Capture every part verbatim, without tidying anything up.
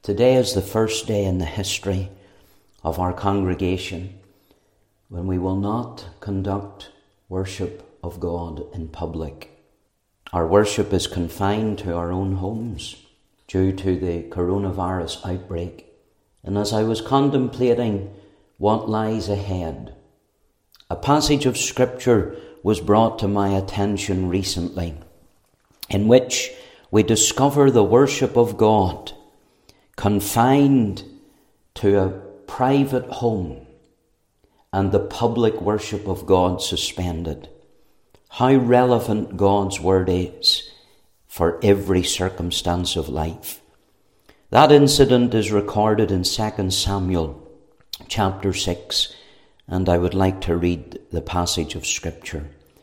Today is the first day in the history of our congregation when we will not conduct worship of God in public. Our worship is confined to our own homes due to the coronavirus outbreak. And as I was contemplating what lies ahead, a passage of Scripture was brought to my attention recently, in which we discover the worship of God confined to a private home and the public worship of God suspended. How relevant God's word is for every circumstance of life. That incident is recorded in Second Samuel chapter six, and I would like to read the passage of Scripture.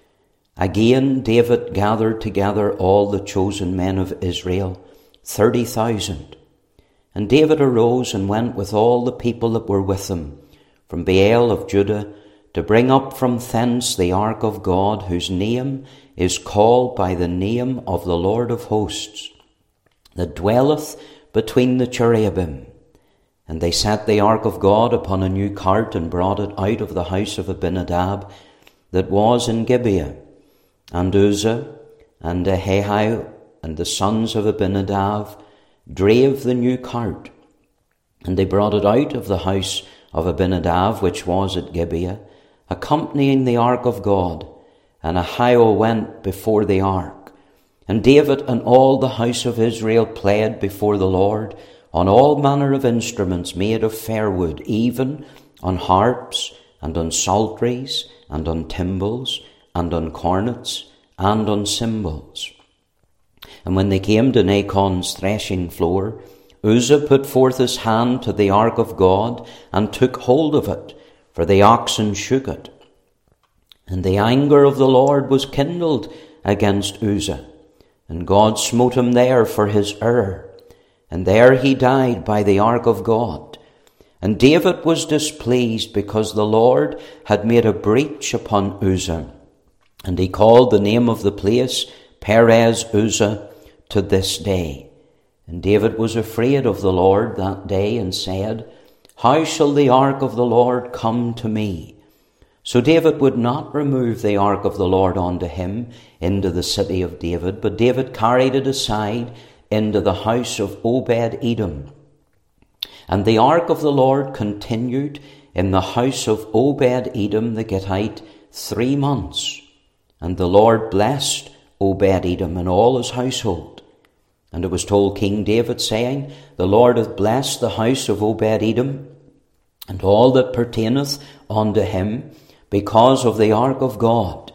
Again, David gathered together all the chosen men of Israel, thirty thousand. And David arose and went with all the people that were with him from Baal of Judah to bring up from thence the ark of God, whose name is called by the name of the Lord of hosts, that dwelleth between the cherubim. And they set the ark of God upon a new cart and brought it out of the house of Abinadab that was in Gibeah. And Uzzah and Ahio and the sons of Abinadab drave the new cart, and they brought it out of the house of Abinadab, which was at Gibeah, accompanying the ark of God. And Ahio went before the ark. And David and all the house of Israel played before the Lord on all manner of instruments made of fair wood, even on harps, and on psalteries, and on timbrels, and on cornets, and on cymbals. And when they came to Nachon's threshing floor, Uzzah put forth his hand to the ark of God, and took hold of it, for the oxen shook it. And the anger of the Lord was kindled against Uzzah, and God smote him there for his error. And there he died by the ark of God. And David was displeased because the Lord had made a breach upon Uzzah. And he called the name of the place Perez Uzzah to this day. And David was afraid of the Lord that day and said, How shall the ark of the Lord come to me? So David would not remove the ark of the Lord unto him into the city of David, but David carried it aside into the house of Obed-Edom. And the ark of the Lord continued in the house of Obed-Edom the Gittite three months. And the Lord blessed Obed-Edom and all his household. And it was told King David, saying, The Lord hath blessed the house of Obed-Edom, and all that pertaineth unto him, because of the ark of God.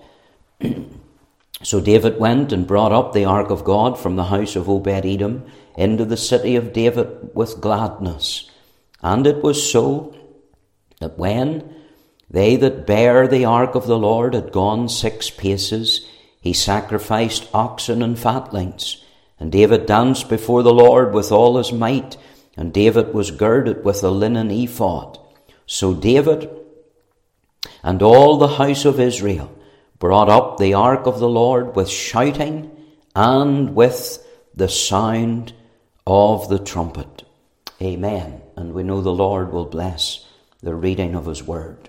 So David went and brought up the ark of God from the house of Obed-Edom into the city of David with gladness. And it was so that when they that bare the ark of the Lord had gone six paces, he sacrificed oxen and fatlings. And David danced before the Lord with all his might, and David was girded with a linen ephod. So David and all the house of Israel brought up the ark of the Lord with shouting and with the sound of the trumpet. Amen. And we know the Lord will bless the reading of his word.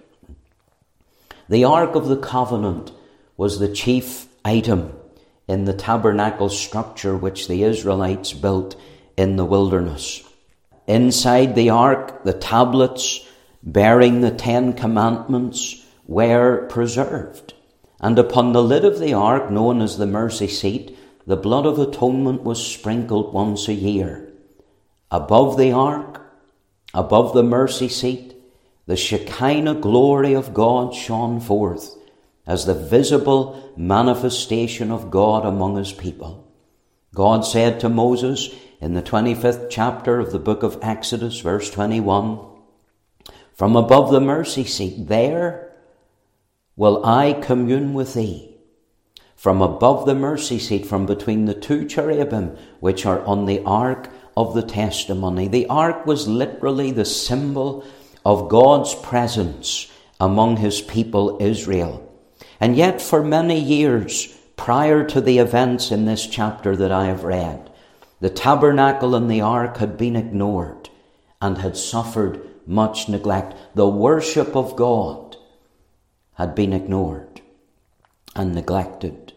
The Ark of the Covenant was the chief item in the tabernacle structure which the Israelites built in the wilderness. Inside the ark, the tablets bearing the Ten Commandments were preserved. And upon the lid of the ark, known as the mercy seat, the blood of atonement was sprinkled once a year. Above the ark, above the mercy seat, the Shekinah glory of God shone forth as the visible manifestation of God among his people. God said to Moses in the twenty-fifth chapter of the book of Exodus, verse twenty-one, From above the mercy seat, there will I commune with thee. From above the mercy seat, from between the two cherubim which are on the ark of the testimony. The ark was literally the symbol of God's presence among his people Israel. And yet for many years prior to the events in this chapter that I have read, The tabernacle and the ark had been ignored and had suffered much neglect. The worship of God had been ignored and neglected.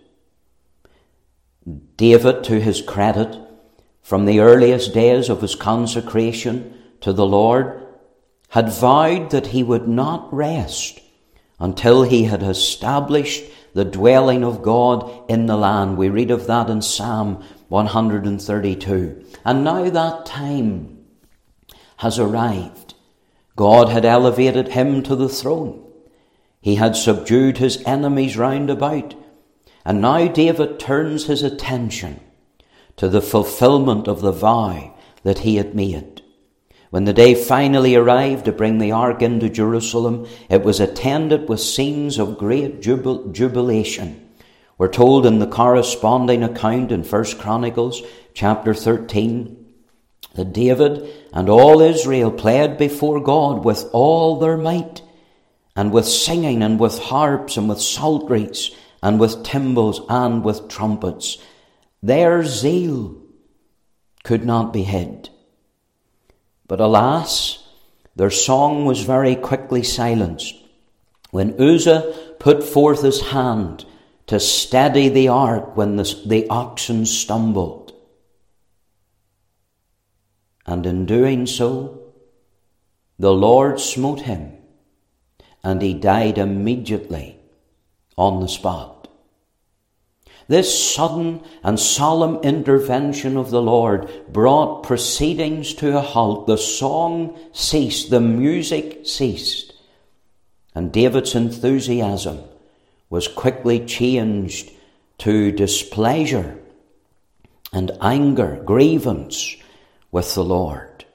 David, to his credit, from the earliest days of his consecration to the Lord, had vowed that he would not rest until he had established the dwelling of God in the land. We read of that in Psalm one hundred thirty-two. And now that time has arrived. God had elevated him to the throne. He had subdued his enemies round about. And now David turns his attention to the fulfillment of the vow that he had made. When the day finally arrived to bring the ark into Jerusalem, it was attended with scenes of great jubil- jubilation. We're told in the corresponding account in First Chronicles chapter thirteen that David and all Israel played before God with all their might, and with singing and with harps and with psalteries and with timbrels and with trumpets. Their zeal could not be hid. But alas, their song was very quickly silenced when Uzzah put forth his hand to steady the ark when the, the oxen stumbled. And in doing so, the Lord smote him, and he died immediately on the spot. This sudden and solemn intervention of the Lord brought proceedings to a halt. The song ceased, the music ceased, and David's enthusiasm was quickly changed to displeasure and anger, grievance with the Lord.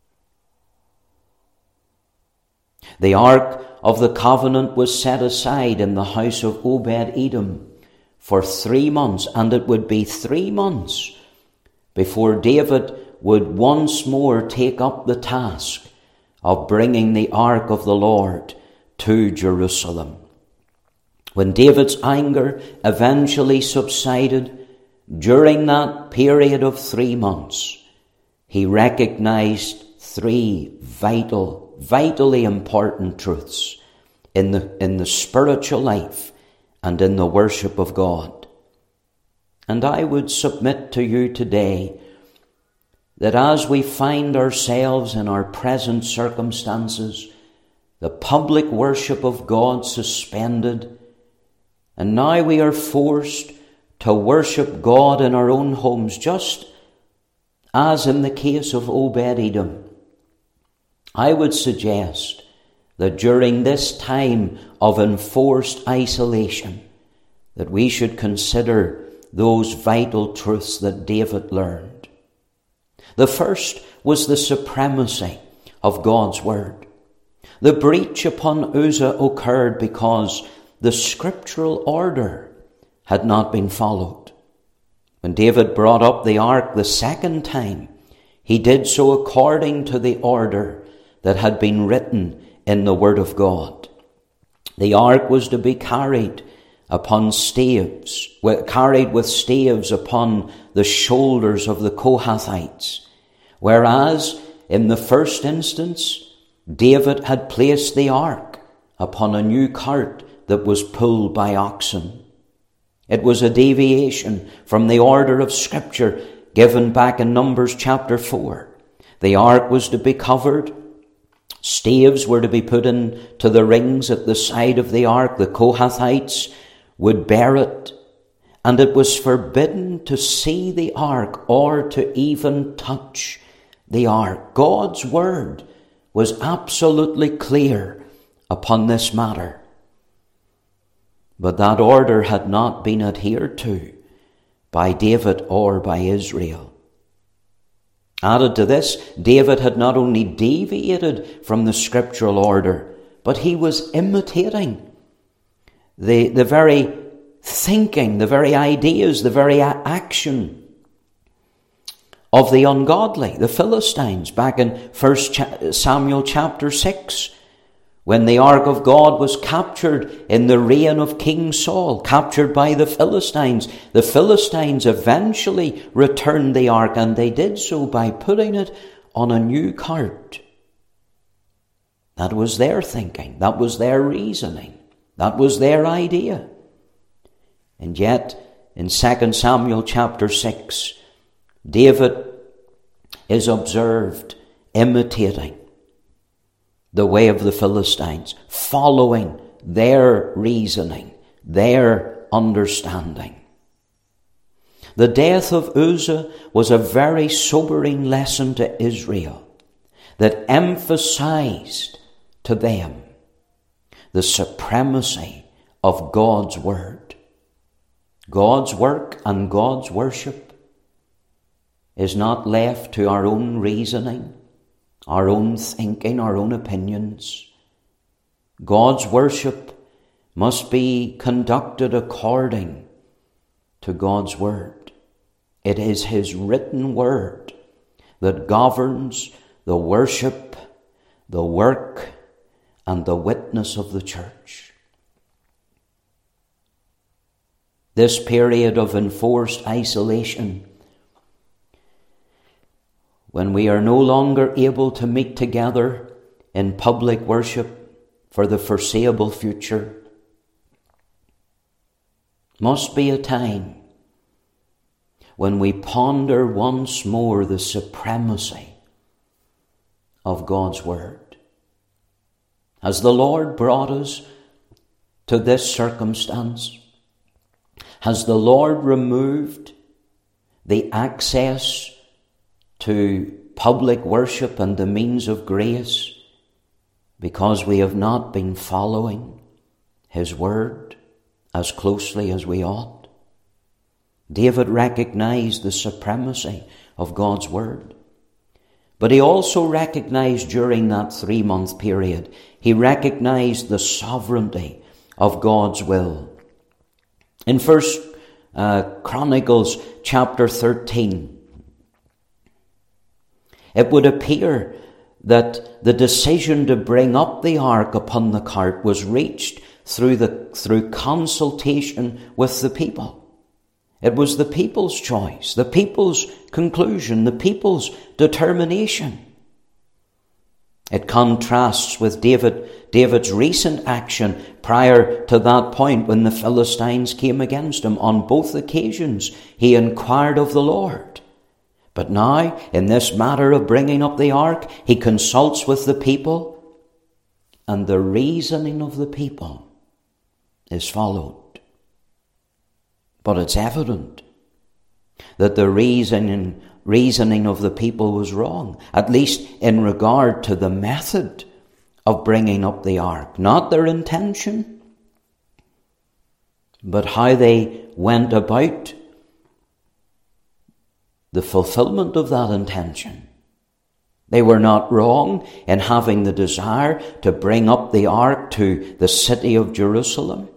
The ark of the covenant was set aside in the house of Obed-Edom for three months, and it would be three months before David would once more take up the task of bringing the ark of the Lord to Jerusalem. When David's anger eventually subsided, during that period of three months, he recognized three vital, vitally important truths in the, in the spiritual life and in the worship of God. And I would submit to you today that as we find ourselves in our present circumstances, the public worship of God suspended, and now we are forced to worship God in our own homes, just as in the case of Obed-Edom, I would suggest that during this time of enforced isolation, that we should consider those vital truths that David learned. The first was the supremacy of God's word. The breach upon Uzzah occurred because the scriptural order had not been followed. When David brought up the ark the second time, he did so according to the order that had been written in the Word of God. The ark was to be carried upon staves, carried with staves upon the shoulders of the Kohathites, whereas in the first instance, David had placed the ark upon a new cart that was pulled by oxen. It was a deviation from the order of Scripture given back in Numbers chapter four. The ark was to be covered. Staves were to be put into the rings at the side of the ark. The Kohathites would bear it. And it was forbidden to see the ark or to even touch the ark. God's word was absolutely clear upon this matter. But that order had not been adhered to by David or by Israel. Added to this, David had not only deviated from the scriptural order, but he was imitating the, the very thinking, the very ideas, the very action of the ungodly, the Philistines, back in First Samuel chapter six, When the ark of God was captured in the reign of King Saul, captured by the Philistines, the Philistines eventually returned the ark, and they did so by putting it on a new cart. That was their thinking. That was their reasoning. That was their idea. And yet, in Second Samuel chapter six, David is observed imitating the way of the Philistines, following their reasoning, their understanding. The death of Uzzah was a very sobering lesson to Israel that emphasized to them the supremacy of God's word. God's work and God's worship is not left to our own reasoning, our own thinking, our own opinions. God's worship must be conducted according to God's word. It is his written word that governs the worship, the work, and the witness of the church. This period of enforced isolation, when we are no longer able to meet together in public worship for the foreseeable future, must be a time when we ponder once more the supremacy of God's word. Has the Lord brought us to this circumstance? Has the Lord removed the access to public worship and the means of grace because we have not been following his word as closely as we ought? David recognized the supremacy of God's word, but he also recognized during that three-month period, he recognized the sovereignty of God's will. In First uh, Chronicles chapter thirteen, it would appear that the decision to bring up the ark upon the cart was reached through the through consultation with the people. It was the people's choice, the people's conclusion, the people's determination. It contrasts with David, David's recent action prior to that point when the Philistines came against him. On both occasions, he inquired of the Lord. But now, in this matter of bringing up the ark, he consults with the people, and the reasoning of the people is followed. But it's evident that the reasoning, reasoning of the people was wrong, at least in regard to the method of bringing up the ark. Not their intention, but how they went about the fulfillment of that intention. They were not wrong in having the desire to bring up the ark to the city of Jerusalem,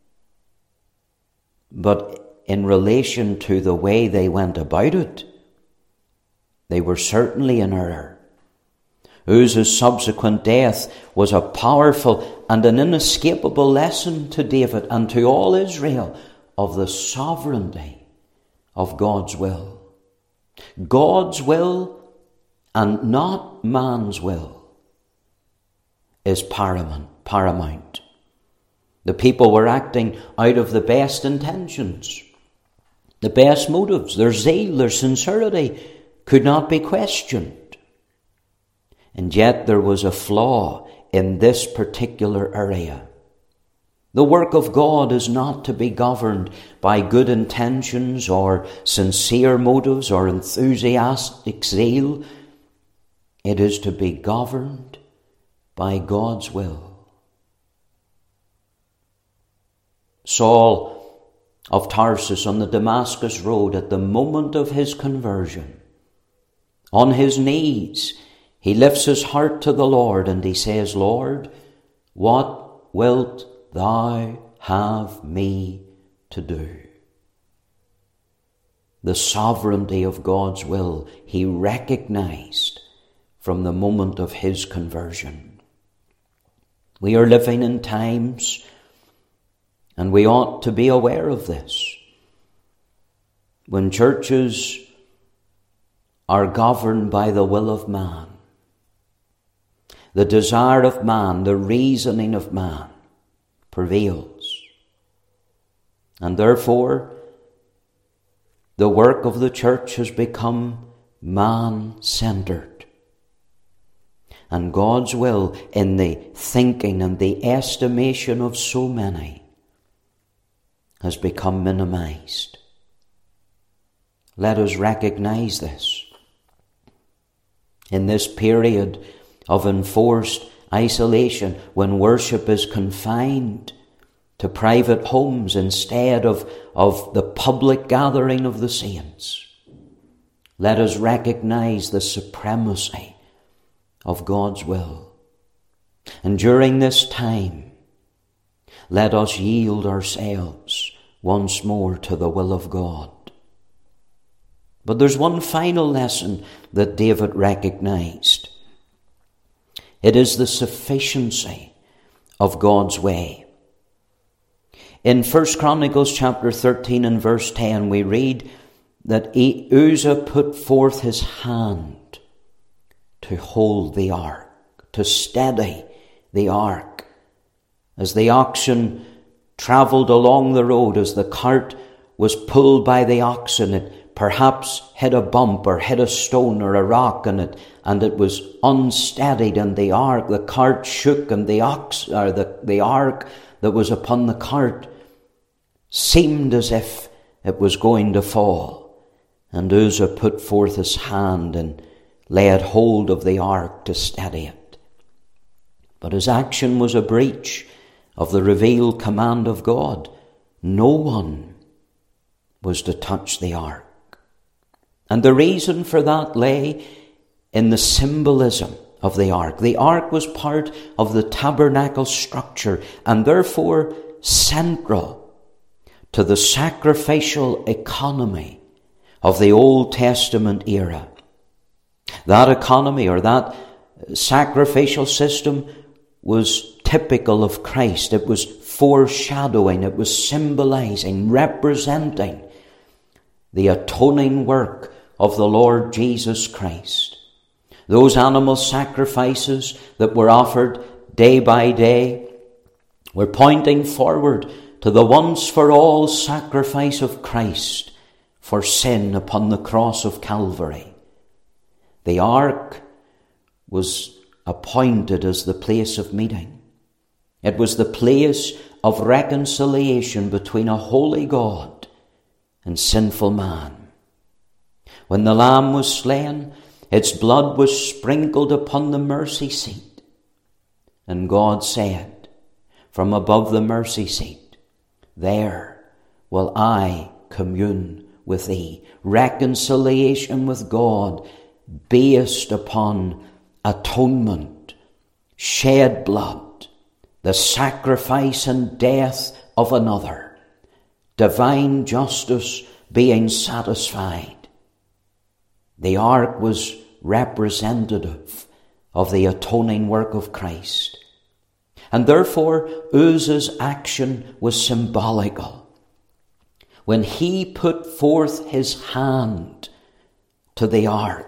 but in relation to the way they went about it, they were certainly in error. Uzzah's subsequent death was a powerful and an inescapable lesson to David and to all Israel of the sovereignty of God's will. God's will and not man's will is paramount. paramount. The people were acting out of the best intentions, the best motives. Their zeal, their sincerity could not be questioned. And yet there was a flaw in this particular area. The work of God is not to be governed by good intentions or sincere motives or enthusiastic zeal. It is to be governed by God's will. Saul of Tarsus on the Damascus road, at the moment of his conversion, on his knees, he lifts his heart to the Lord and he says, Lord, what wilt thou have me to do? The sovereignty of God's will he recognized from the moment of his conversion. We are living in times, and we ought to be aware of this, when churches are governed by the will of man, the desire of man, the reasoning of man prevails. And therefore, the work of the church has become man-centered. And God's will, in the thinking and the estimation of so many, has become minimized. Let us recognize this. In this period of enforced isolation, when worship is confined to private homes instead of, of the public gathering of the saints, let us recognize the supremacy of God's will. And during this time, let us yield ourselves once more to the will of God. But there's one final lesson that David recognized. It is the sufficiency of God's way. In First Chronicles chapter thirteen and verse ten, we read that Uzzah put forth his hand to hold the ark, to steady the ark. As the oxen travelled along the road, as the cart was pulled by the oxen, it perhaps hit a bump or hit a stone or a rock, and it and it was unsteadied, and the ark, the cart shook, and the ox or the, the ark that was upon the cart seemed as if it was going to fall. And Uzzah put forth his hand and laid hold of the ark to steady it. But his action was a breach of the revealed command of God. No one was to touch the ark. And the reason for that lay in the symbolism of the ark. The ark was part of the tabernacle structure, and therefore central to the sacrificial economy of the Old Testament era. That economy, or that sacrificial system, was typical of Christ. It was foreshadowing, it was symbolizing, representing the atoning work of the Lord Jesus Christ. Those animal sacrifices that were offered day by day were pointing forward to the once-for-all sacrifice of Christ for sin upon the cross of Calvary. The ark was appointed as the place of meeting. It was the place of reconciliation between a holy God and sinful man. When the lamb was slain, its blood was sprinkled upon the mercy seat. And God said, from above the mercy seat, there will I commune with thee. Reconciliation with God based upon atonement, shed blood, the sacrifice and death of another, divine justice being satisfied. The ark was representative of the atoning work of Christ. And therefore, Uzzah's action was symbolical. When he put forth his hand to the ark,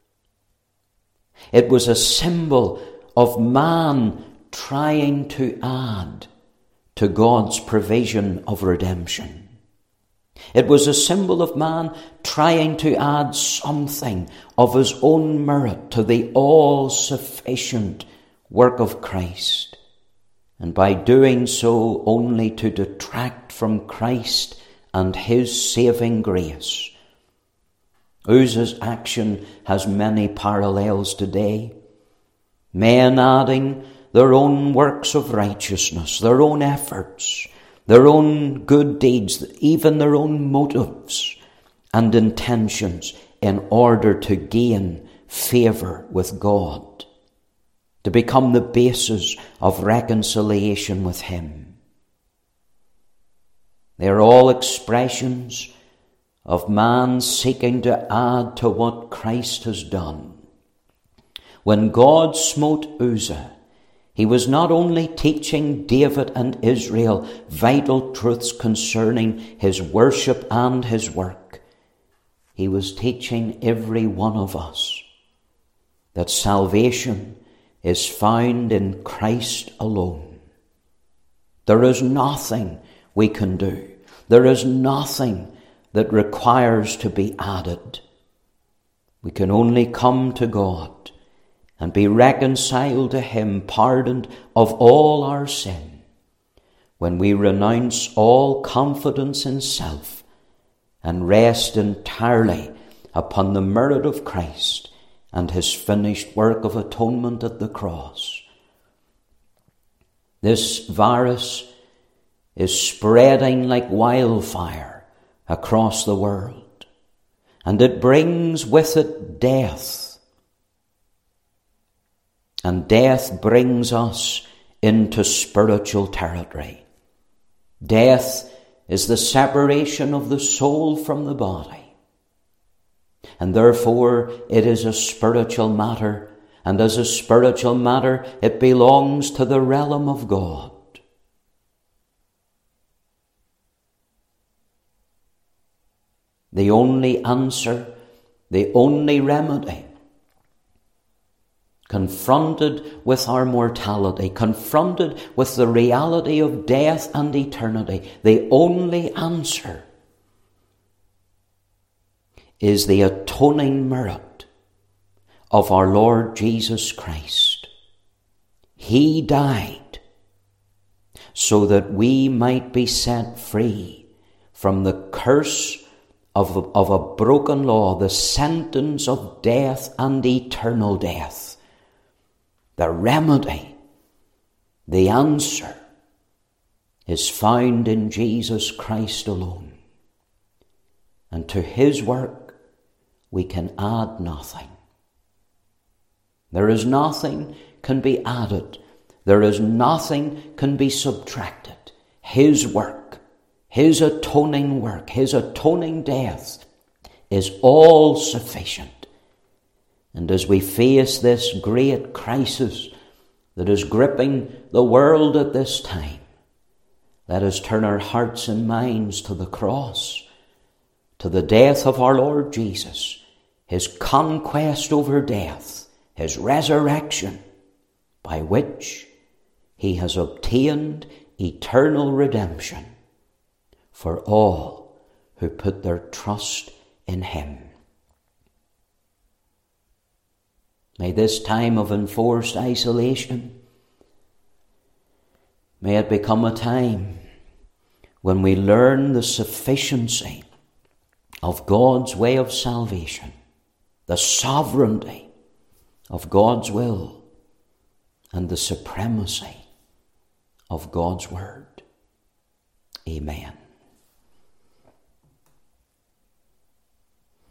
it was a symbol of man trying to add to God's provision of redemption. It was a symbol of man trying to add something of his own merit to the all-sufficient work of Christ, and by doing so only to detract from Christ and his saving grace. Uzzah's action has many parallels today. Men adding their own works of righteousness, their own efforts, their own good deeds, even their own motives and intentions in order to gain favour with God, to become the basis of reconciliation with him. They are all expressions of man seeking to add to what Christ has done. When God smote Uzzah, He was not only teaching David and Israel vital truths concerning his worship and his work, he was teaching every one of us that salvation is found in Christ alone. There is nothing we can do. There is nothing that requires to be added. We can only come to God and be reconciled to him, pardoned of all our sin, when we renounce all confidence in self and rest entirely upon the merit of Christ and his finished work of atonement at the cross. This virus is spreading like wildfire across the world, and it brings with it death. And death brings us into spiritual territory. Death is the separation of the soul from the body. And therefore it is a spiritual matter, and as a spiritual matter it belongs to the realm of God. The only answer, the only remedy, confronted with our mortality, confronted with the reality of death and eternity, the only answer is the atoning merit of our Lord Jesus Christ. He died so that we might be set free from the curse of, of a broken law, the sentence of death and eternal death. The remedy, the answer, is found in Jesus Christ alone. And to his work we can add nothing. There is nothing can be added. There is nothing can be subtracted. His work, his atoning work, his atoning death is all sufficient. And as we face this great crisis that is gripping the world at this time, let us turn our hearts and minds to the cross, to the death of our Lord Jesus, his conquest over death, his resurrection, by which he has obtained eternal redemption for all who put their trust in him. May this time of enforced isolation, may it become a time when we learn the sufficiency of God's way of salvation, the sovereignty of God's will, and the supremacy of God's word. Amen.